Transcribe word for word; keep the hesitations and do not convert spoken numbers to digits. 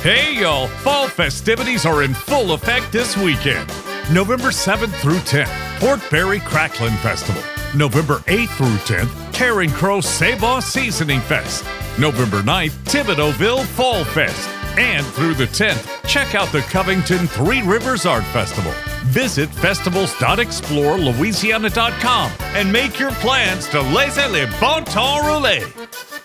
Hey, y'all! Fall festivities are in full effect this weekend. November seventh through tenth, Port Barre Cracklin' Festival. November eighth through tenth, Caring Crow Save-Off Seasoning Fest. November ninth, Thibodeauville Fall Fest. And through the tenth, check out the Covington Three Rivers Art Festival. Visit festivals dot explore louisiana dot com and make your plans to laissez le bon temps rouler.